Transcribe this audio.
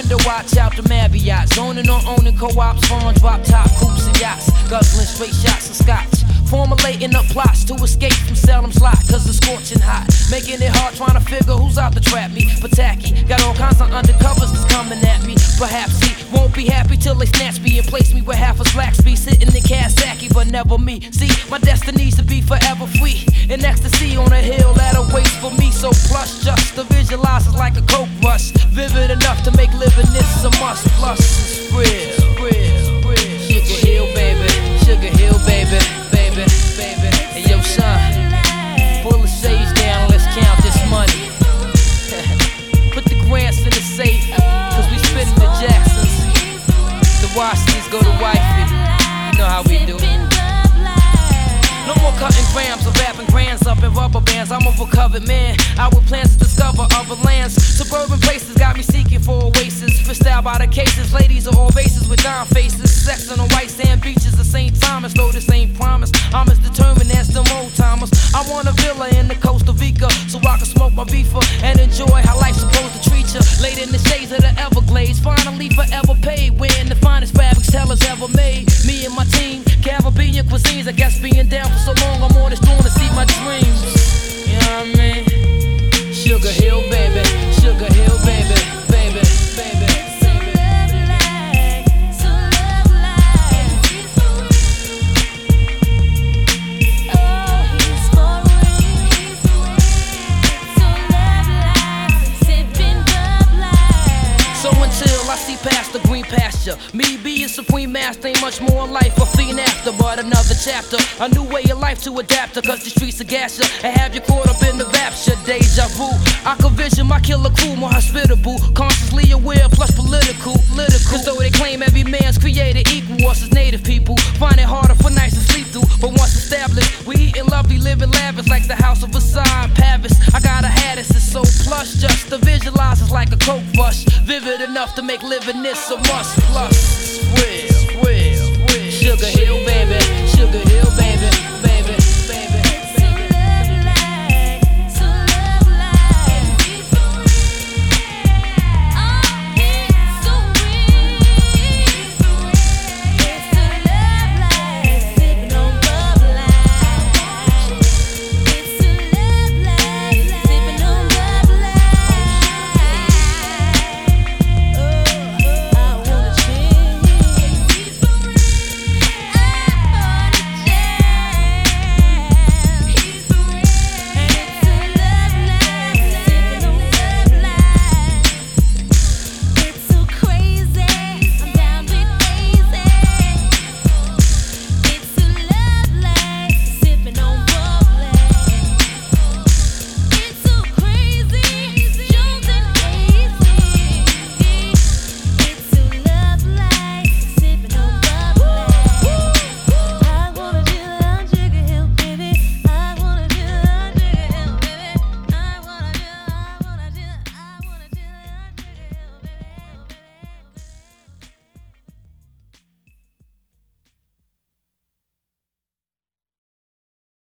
window, watch out the Marriott. Zoning on owning co-ops, foreign drop top coops and yachts. Guzzling straight shots of scotch. Formulating up plots to escape from Salem's lot, cause it's scorching hot. Making it hard trying to figure who's out to trap me. But tacky, got all kinds of undercovers that's coming at me. Perhaps he won't be happy till they snatch me and place me with half a slack speed. Sitting in Kawasaki, but never me. See, my destiny's to be forever free. In ecstasy on a hill that awaits for me. So plush, just to visualize is like a coke rush. Vivid enough to make living this a must. Plus, it's real, real, real. Sugar Hill, baby. Sugar Hill, baby. Baby, baby. Hey, yo, son. Pull the shades down, let's count this money. Put the grants in the safe, cause we spitting the Jacksons. The Washingtons go to wifey. You know how we do. No more cutting grams or wrapping grands up in rubber bands. I'm a recovered man. Out with plans to discover other lands. Suburban places got me seeking for oasis. Fished out by the cases. Ladies are all races with dime faces. Sex on the white sand beaches of St. Thomas. Though this ain't promise, I'm as determined as them old timers. I want a villa in the Costa Rica, so I can smoke my beefer and enjoy how life's supposed to treat you. Laid in the shades of the Everglades. Finally forever paid. Wearing the finest fabrics tellers ever made. Me and my team, Caribbean cuisines. I guess being down for so long, I'm on this throne to see my dreams. You know what I mean? Sugar Hill, baby. Sugar Hill, baby. Baby, baby. I see past the green pasture. Me being supreme master ain't much more in life. A fiend after, but another chapter. A new way of life to adapt to, cause the streets are gas ya and have you caught up in the rapture. Deja vu. I could vision my killer crew more hospitable, consciously aware plus political. Cause though they claim every man's created equal, us as native people find it harder for nights to sleep through. But once established, we eating lovely, living lavish like the House of Versailles in Paris. I got a Haddis, it's so plush, just to visualize it's like a coke rush. Vivid enough to make living this a must. Plus, real, real, real. Sugar Hill, baby. Sugar Hill, baby.